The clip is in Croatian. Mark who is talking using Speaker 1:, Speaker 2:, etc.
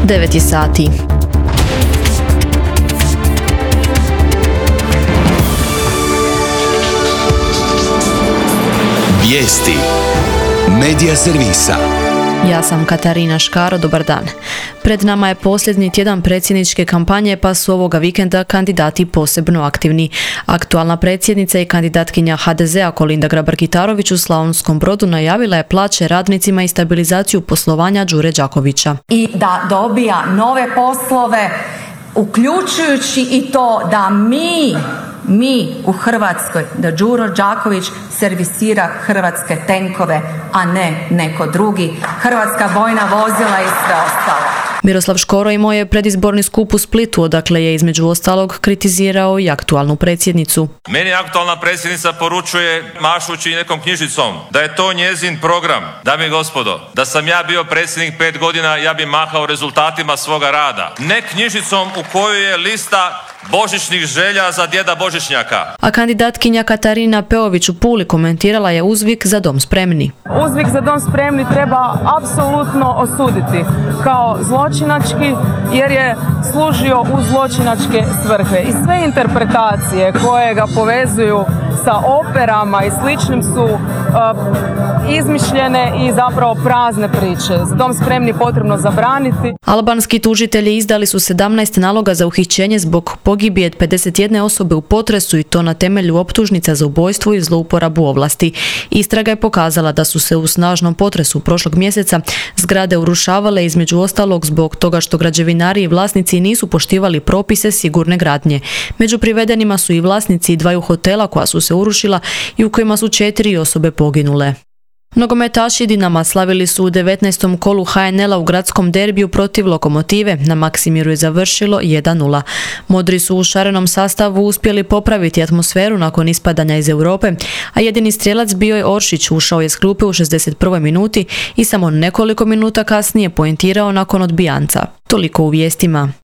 Speaker 1: 9 sati.
Speaker 2: Vijesti Medija servisa.
Speaker 1: Ja sam Katarina Škaro, dobar dan. Pred nama je posljednji tjedan predsjedničke kampanje, pa su ovoga vikenda kandidati posebno aktivni. Aktualna predsjednica i kandidatkinja HDZ-a Kolinda Grabar-Kitarović u Slavonskom Brodu najavila je plaće radnicima i stabilizaciju poslovanja Đure Đakovića.
Speaker 3: I da dobija nove poslove, uključujući i to da mi u Hrvatskoj, da Đuro Đaković servisira hrvatske tenkove, a ne neko drugi, hrvatska vojna vozila i sve ostalo.
Speaker 1: Miroslav Škoro imao je predizborni skup u Splitu, odakle je između ostalog kritizirao i aktualnu predsjednicu.
Speaker 4: Meni aktualna predsjednica poručuje, mašući nekom knjižicom, da je to njezin program. Dame i gospodo, da sam ja bio predsjednik 5 godina, ja bi mahao rezultatima svoga rada. Ne knjižicom u kojoj je lista božićnih želja za djeda Božićnjaka.
Speaker 1: A kandidatkinja Katarina Peović u Puli komentirala je uzvik Za dom spremni.
Speaker 5: Uzvik Za dom spremni treba apsolutno osuditi kao zločinački, jer je služio u zločinačke svrhe. I sve interpretacije koje ga povezuju sa operama i sličnim su izmišljene i zapravo prazne priče. Za dom spremni potrebno zabraniti.
Speaker 1: Albanski tužitelji izdali su 17 naloga za uhićenje zbog pogibije 51 osobe u potresu i to na temelju optužnica za ubojstvo i zlouporabu ovlasti. Istraga je pokazala da su se u snažnom potresu prošlog mjeseca zgrade urušavale između ostalog zbog toga što građevinari i vlasnici nisu poštivali propise sigurne gradnje. Među privedenima su i vlasnici dvaju hotela koja su se urušila i u kojima su 4 osobe poginule. Nogometaši Dinama slavili su u 19. kolu HNL-a u gradskom derbiju protiv Lokomotive. Na Maksimiru je završilo 1:0. Modri su u šarenom sastavu uspjeli popraviti atmosferu nakon ispadanja iz Europe, a jedini strijelac bio je Oršić, ušao je s klupe u 61. minuti i samo nekoliko minuta kasnije poentirao nakon odbijanca. Toliko u vijestima.